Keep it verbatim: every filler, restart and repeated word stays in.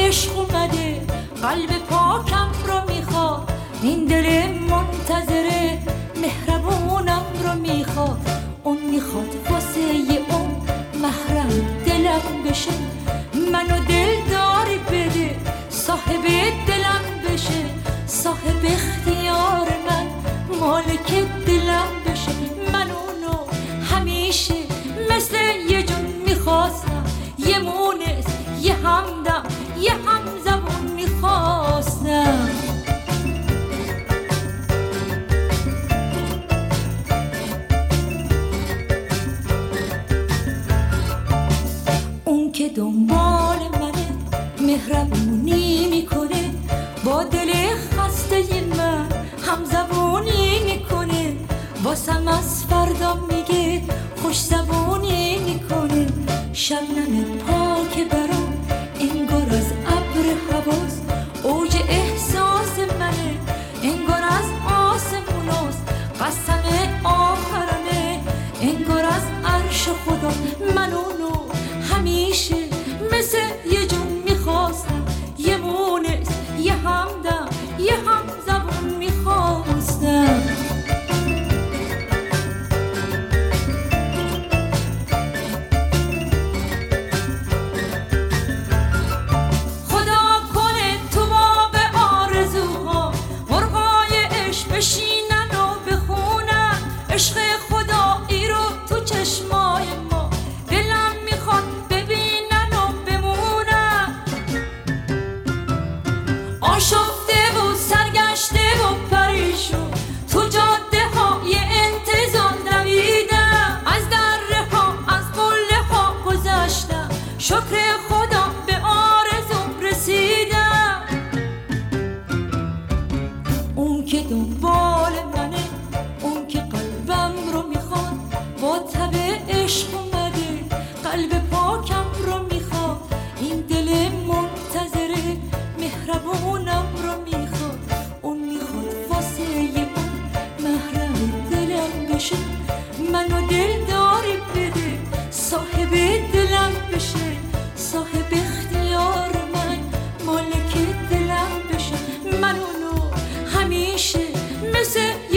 عشق اومده، قلب پاکم رو میخواد، این دل منتظره مهربونم رو میخواد. اون میخواد واسه اون محرم دلم بشه، منو دلداری بده صاحب دلم بشه، صاحب اختیار من مالک دلم بشه. من اونو همیشه مثل یه جون میخواستم، یه مونس یه همدم یه همزبون میخواستم. اون که دنبال منه مهربونی میکنه، با دل خسته من همزبونی میکنه، واسم از فردا میگه خوش زبونی میکنه. شبنم پاک برام انگار از ابر حواس، اوج احساس منه انگار از آسموناست، قسم آخرمه انگار از عرش خدا. من اونو همیشه مثل یه جون میخواستم، یه مونس یه همدم یه همزبون میخواستم. بشینن و بخونن عشق خدایی رو تو چشمای ما، دلم میخواد ببینن و بمونن، آشفته و سرگشته و پریشون تو جاده های انتظار دویدم، از دره ها از قله ها گذشتم، شکر خدا به آرزوم رسیدم. اون که دنبال منه، اون که قلبم رو میخواد، با تب عشق اومده قلب پاکم رو میخواد، این دل منتظره مهربونم رو میخواد. اون میخواد واسه اون محرم دلم بشه، منو دلداری بده صاحب دلم بشه، صاحب اختیار من مالک دلم بشه. من اونو همیشه مثل